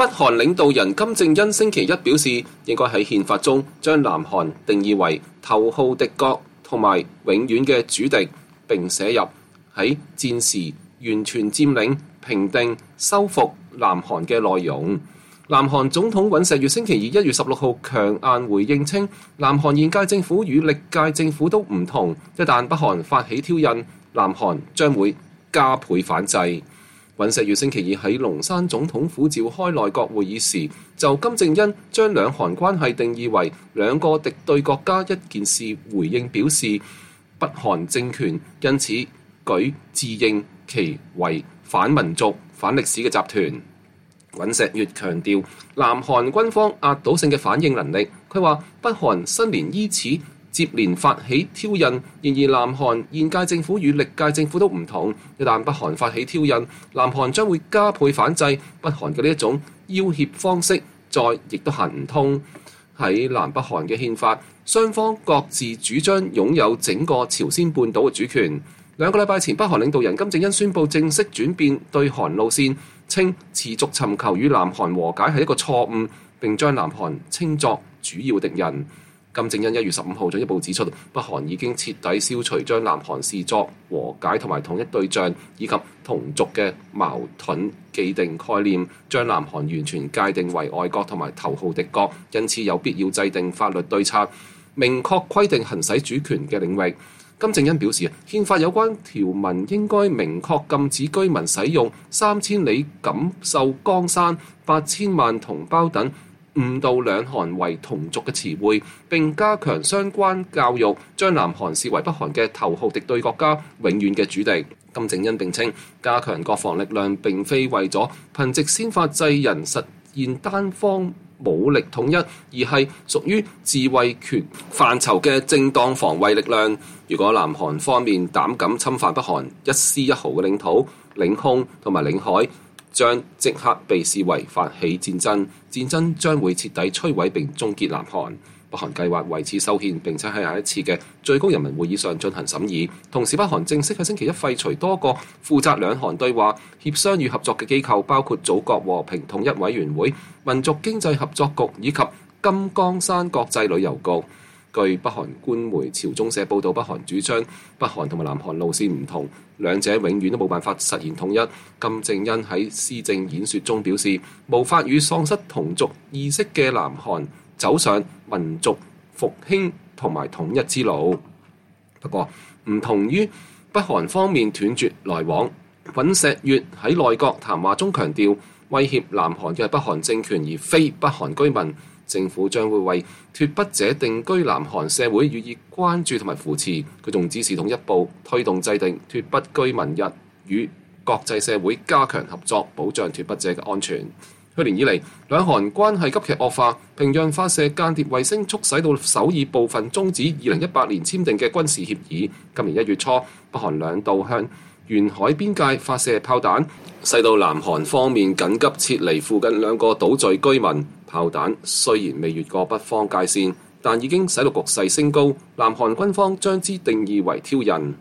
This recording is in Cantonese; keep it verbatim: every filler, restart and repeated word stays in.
韓領導人金正恩星期一表示，應該喺憲法中將南韓定義為頭號敵國同埋永遠嘅主敵，並寫入喺戰時完全佔領、平定、收復南韓嘅內容。南韓總統尹錫悅星期二一月十六號強硬回應稱，南韓現屆政府與歷屆政府都唔同，一旦北韓發起挑釁，南韓將會加倍反制。尹錫悅星期二喺龍山總統府召開內閣會議時，就金正恩將兩韓關係定義為兩個敵對國家一件事回應表示，北韓政權因此舉自認其為反民族、反歷史嘅集團。尹錫悅強調南韓軍方壓倒性嘅反應能力。佢話北韓新年依此接連發起挑釁，然而南韓現屆政府與歷屆政府都唔同，一旦北韓發起挑釁，南韓將會加倍反制。北韓嘅呢一種要挾方式，再亦都行唔通。喺南北韓嘅憲法，雙方各自主張擁有整個朝鮮半島嘅主權。兩個禮拜前，北韓領導人金正恩宣布正式轉變對韓路線，稱持續尋求與南韓和解係一個錯誤，並將南韓稱作主要敵人。金正恩一月十五號進一步指出，北韓已經徹底消除將南韓視作和解同埋統一對象以及同族嘅矛盾既定概念，將南韓完全界定為外國同埋頭號敵國，因此有必要制定法律對策，明確規定行使主權嘅領域。金正恩表示，憲法有關條文應該明確禁止居民使用三千里錦繡江山、八千萬同胞等誤導兩韓為同族嘅詞彙，並加強相關教育，將南韓視為北韓嘅頭號敵對國家、永遠嘅主敵。金正恩並稱，加強國防力量並非為咗憑藉先發制人實現單方武力統一，而係屬於自衛權範疇嘅正當防衛力量。如果南韓方面膽敢侵犯北韓一絲一毫嘅領土、領空同埋領海，將即刻被視為發起戰爭，戰爭將會徹底摧毀並終結南韓。北韓計劃為此修憲，並且喺下一次嘅最高人民會議上進行審議。同時，北韓正式喺星期一廢除多個負責兩韓對話、協商與合作嘅機構，包括祖國和平統一委員會、民族經濟合作局以及金剛山國際旅遊局。據北韓官媒朝中社報導，北韓主張北韓同埋南韓路線唔同，兩者永遠都冇辦法實現統一。金正恩喺施政演說中表示，無法與喪失同族意識嘅南韓走上民族復興同埋統一之路。不過，唔同於北韓方面斷絕來往，尹錫悅喺內閣談話中強調，威脅南韓嘅係北韓政權，而非北韓居民。政府將會為脫北者定居南韓社會予以關注同埋扶持。佢仲指示統一部推動制定脫北居民日，與國際社會加強合作，保障脫北者嘅安全。去年以嚟，兩韓關係急劇惡化，平壤發射間諜衛星，促使到首爾部分終止二零一八年簽訂嘅軍事協議。今年一月初，北韓兩度向沿海邊界發射炮彈，使到南韓方面緊急撤離附近兩個島嶼居民。炮彈雖然未越過北方界線，但已經使到局勢升高。南韓軍方將之定義為挑釁。